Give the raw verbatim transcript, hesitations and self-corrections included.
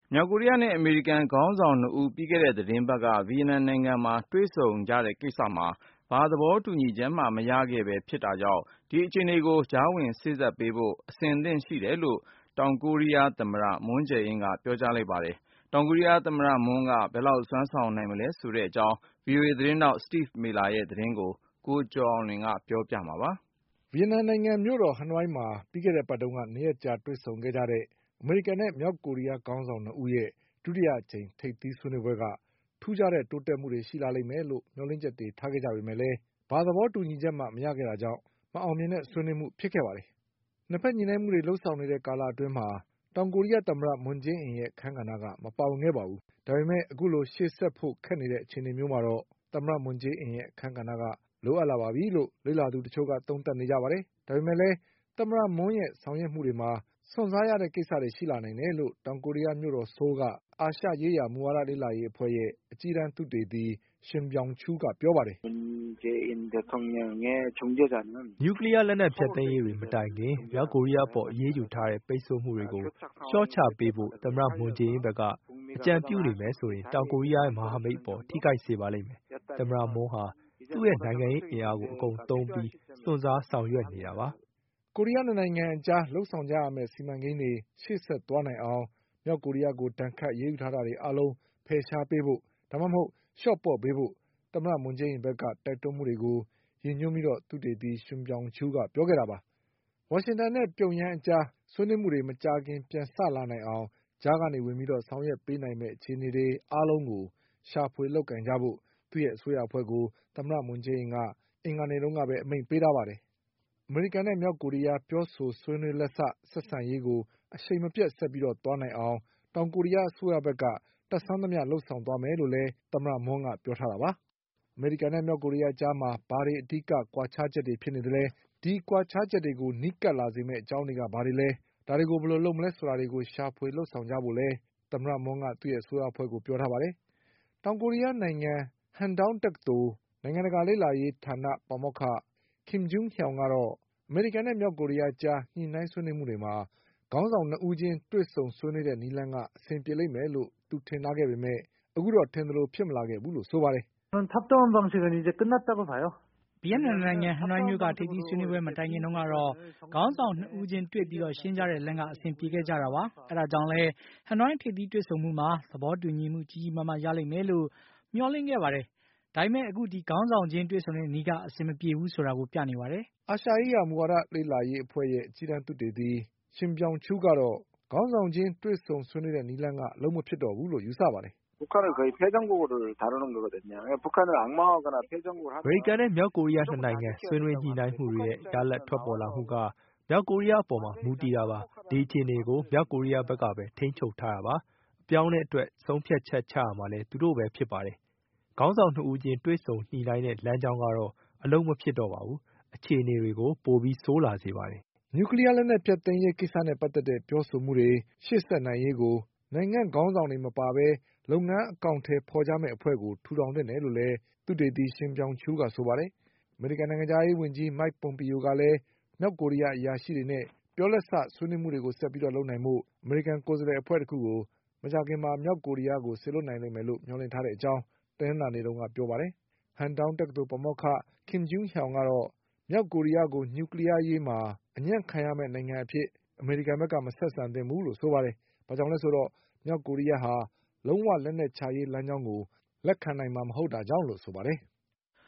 မြောက်ကိုရီးယားနဲ့အမေရိကန်ခေါင်းဆောင်နှစ်ဦးပြီးခဲ့တဲ့သီတင်းပတ်ကဗီယက်နမ်နိုင်ငံမှာတွေ့ဆုံကြတဲ့ကိစ္စမှာဘာသဘောတူညီချက်မှမရခဲ့ပဲဖြစ်တာကြောင့်ဒီအခြေအနေကိုကြားဝင်စေ့စပ်ပေးဖို့အဆင်သင့်ရှိတယ်လို့တောင်ကိုရီးယားသမ္မတမွန်းဂျယ်အင်းကပြောကြားလိုက်ပါတယ်။တောင်ကိုရီးယားသမ္မတမွန်းကဘယ်လောက်စွမ်းဆောင်နိုင်မလဲဆိုတဲ့အကြောင်း ဗွီအိုအေသတင်းထောက် Steve Miller ရဲ့သတင်းကိုကိုကျော်အောင်လွင်ကပြောပြမှာပါ။ဗီယက်နမ်နိုင်ငံမြို့တော်ဟနွိုင်းမှာပြီးခဲ့တဲ့အပတ်တုန်းကနှစ်ရက်ကြာတွေ့ဆုံခဲ့ကြတဲ့အမေရိကန်နဲ့မြောက်ကိုရီးယားခေါင်းဆောင်နှစ်ဦးရဲ့ဒုတိယအကြိမ်ထိပ်သီးဆွေးနွေးပွဲကထူးခြားတဲ့တိုးတက်မှုတွေရှိလာလိမ့်မယ်လို့မျှော်လင့်ချက်တွေထားခဲ့ကြပေမဲ့လည်းဘာသဘောတူညီချက်မှမရခဲ့တာကြောင့်မအောင်မြင်တဲ့ဆွေးနွေးမှုဖြစ်ခဲ့ပါတယ်။နှစ်ဘက်ညှိနှိုင်းမှုတွေလုပ်ဆောင်နေတဲ့ကာလအတွင်းမှာတောင်ကိုရီးယားသမ္မတမွန်းဂျေးအင်ရဲ့အခန်းကဏ္ဍကမပါဝင်ခဲ့ပါဘူး။ဒါပေမဲ့အခုလိုရှေ့ဆက်ဖို့ခက်နေတဲ့အခြေအနေမျိုးမှာတော့သမ္မတမွန်းဂျေးအင်ရဲ့အခန်းကဏ္ဍကလိုအပ်လာပါပြီလို့လေ့လာသူတချို့ကသုံးသပ်နေကြပါတယ်။ဒါပေမဲ့လည်းသမ္မတမွန်းရဲ့ဆောင်ရွက်မှုတွေမှာစွန့်စားရတဲ့ကိစ္စတွေရှိလာနိုင်တယ်လို့တောင်ကိုရီးယားမြို့တော်ဆိုးလ်ကအာရှရေးရာမူဝါဒလေ့လာရေးအဖွဲ့ရဲ့အကြီးတန်းသုတေသီရှင်ဗျောင်ချူးကပြောပါတယ်။ "နျူကလ িয়ারလက်နက်ဖျက်သိမ်းရေးတွေမတိုင်ခင်မြောက်ကိုရီးယားအပေါ်အရေးယူထားတဲ့ပိတ်ဆို့မှုတွေကိုလျှော့ချပေးဖို့သမ္မတမွန်းဂျေးအင်းဘက်ကအကြံပြုနေမယ်ဆိုရင်တောင်ကိုရီးယားရဲ့မဟာမိတ်အပေါ်ထိခိုက်စေပါလိမ့်မယ်။သမ္မတမွန်းဟာသူ့ရဲ့နိုင်ငံရေးအင်အားကိုအကုန်သုံးပြီးစွန့်စားဆောင်ရွက်နေတာပါ။ " ကိုရီးယားနှစ်နိုင်ငံအကြားလုပ်ဆောင်ကြရမယ့်စီမံကိန်းတွေရှေ့ဆက်သွားနိုင်အောင်မြောက်ကိုရီးယားကိုဒဏ်ခတ်အရေးယူထားတာတွေအားလုံးဖယ်ရှားပေးဖို့ဒါမှမဟုတ်လျှော့ပေါ့ပေးဖို့သမ္မတမွန်းဂျေးအင်ဘက်ကတိုက်တွန်းမှုတွေကိုရည်ညွှန်းပြီးသုတေသီရှင်ဗျောင်ချူးကပြောခဲ့တာပါ။ဝါရှင်တန်နဲ့ပြုံယမ်းအကြားဆွေးနွေးမှုတွေမကြာခင်ပြန်စလာနိုင်အောင်ကြားကနေဝင်ပြီးဆောင်ရွက်ပေးနိုင်မယ့်အခြေအနေတွေအားလုံးကိုရှာဖွေလုပ်ကိုင်ကြဖို့သူ့ရဲ့အစိုးရအဖွဲ့ကိုသမ္မတမွန်းဂျေးအင်ကအင်္ဂါနေ့တုန်းကပဲအမိန့်ပေးထားပါတယ်။အမေရိကန်နဲ့မြောက်ကိုရီးယားပြောဆိုဆွေးနွေးလက်စဆက်ဆံရေးကိုအရှိန်မပြတ်ဆက်ပြီးသွားနိုင်အောင်တောင်ကိုရီးယားအစိုးရဘက်ကတတ်စွမ်းသမျှလုပ်ဆောင်သွားမယ်လို့လည်းသမ္မတမွန်းကပြောထားတာပါ။အမေရိကန်နဲ့မြောက်ကိုရီးယားအကြားမှာဘာတွေအဓိကကွာခြားချက်တွေဖြစ်နေသလဲဒီကွာခြားချက်တွေကိုနီးကပ်လာစေမယ့်အကြောင်းတွေကဘာတွေလဲဒါတွေကိုဘယ်လိုလုပ်မလဲဆိုတာတွေကိုရှာဖွေလုပ်ဆောင်ကြဖို့လည်းသမ္မတမွန်းကသူ့ရဲ့အစိုးရအဖွဲ့ကိုပြောထားပါတယ်။တောင်ကိုရီးယားနိုင်ငံဟန်ဒေါင်းတက္ကသိုလ်နိုင်ငံတကာလေ့လာရေးဌာနပါမောက္ခ Kim Jung Hyunကတော့အမေရိကန်နဲ့မြောက်ကိုရီးယားအကြားညှိနှိုင်းဆွေးနွေးမှုတွေမှာခေါင်းဆောင်နှစ်ဦးချင်းတွေ့ဆုံဆွေးနွေးတဲ့နည်းလမ်းကအဆင်ပြေလိမ့်မယ်လို့သူထင်ထားခဲ့ပေမဲ့အခုတော့ထင်သလိုဖြစ်မလာခဲ့ဘူးလို့ဆိုပါတယ်။ "ဗီယက်နမ်နိုင်ငံဟနွိုင်းမြို့ကထိပ်သီးဆွေးနွေးပွဲမတိုင်ခင်တုန်းကတော့ခေါင်းဆောင်နှစ်ဦးချင်းတွေ့ပြီးရှင်းကြတဲ့လမ်းကအဆင်ပြေခဲ့ကြတာပါ။အဲဒါကြောင့်လည်းဟနွိုင်းထိပ်သီးတွေ့ဆုံမှုမှာသဘောတူညီမှုကြီးကြီးမားမားရလိမ့်မယ်လို့မျှော်လင့်ခဲ့ပါတယ်။ဒါပေမဲ့အခုဒီခေါင်းဆောင်ချင်းတွေ့ဆုံတဲ့နည်းကအဆင်မပြေဘူးဆိုတာကိုပြနေပါတယ်။အာရှရေးရာမူဝါဒလေ့လာရေးအဖွဲ့ရဲ့အကြီးတန်းသုတေသီရှင်ဗျောင်ချူးကတော့ခေါင်းဆောင်ချင်းတွေ့ဆုံဆွေးနွေးတဲ့နည်းလမ်းကအလုပ်မဖြစ်တော့ဘူးလို့ယူဆပါတယ်။ "အမေရိကန်နဲ့မြောက်ကိုရီးယားနှစ်နိုင်ငံဆွေးနွေးညှိနှိုင်းမှုတွေရဲ့ရလဒ်ထွက်ပေါ်လာမှုကမြောက်ကိုရီးယားအပေါ်မူတည်တာပါ။ဒီအခြေအနေကိုမြောက်ကိုရီးယားဘက်ကပဲထိန်းချုပ်ထားတာပါ။အပြောင်းအလဲအတွက်ဆုံးဖြတ်ချက်ချရမှာလည်းသူတို့ပဲဖြစ်ပါတယ်။ခေါင်းဆောင်နှစ်ဦးချင်းတွေ့ဆုံညှိနှိုင်းတဲ့လမ်းကြောင်းကတော့အလုပ်မဖြစ်တော့ပါဘူး။အခြေအနေတွေကိုပိုပြီးဆိုးလာစေပါတယ်။ " နျူကလ িয়ারလက်နက်ဖျက်သိမ်းရေးကိစ္စနဲ့ပတ်သက်တဲ့ပြောဆိုမှုတွေရှေ့ဆက်နိုင်ရေးကိုနိုင်ငံ့ခေါင်းဆောင်တွေမပါပဲလုပ်ငန်းအကောင်အထည်ဖေါ်ကြမယ့်အဖွဲ့ကိုထူထောင်သင့်တယ်လို့လည်းသုတေသီရှင်ဗျောင်ချူးကဆိုပါတယ်။အမေရိကန်နိုင်ငံခြားရေးဝန်ကြီး Mike Pompeoကလည်းမြောက်ကိုရီးယားအရာရှိတွေနဲ့ပြောလက်စဆွေးနွေးမှုတွေကိုဆက်ပြီးလုပ်နိုင်ဖို့အမေရိကန်ကိုယ်စားလှယ်အဖွဲ့တခုကိုမကြာခင်မှာမြောက်ကိုရီးယားကိုစေလွှတ်နိုင်လိမ့်မယ်လို့မျှော်လင့်ထားတဲ့အကြောင်းတနင်္လာနေ့တုန်းကပြောပါတယ်။ ဟန်ဒေါင်းတက္ကသိုလ်ပါမောက္ခ Kim Jung Hyunကတော့မြောက်ကိုရီးယားကိုနျူကလ িয়ারအရေးမှာအညံ့ခံရမယ့်နိုင်ငံအဖြစ်အမေရိကန်ဘက်ကမဆက်ဆံသင့်ဘူးလို့ဆိုပါတယ်။ဘာကြောင့်လဲဆိုတော့မြောက်ကိုရီးယားဟာလုံးဝလက်နက်ချရေးလမ်းကြောင်းကိုလက်ခံနိုင်မှာမဟုတ်တာကြောင့်လို့ဆိုပါတယ်။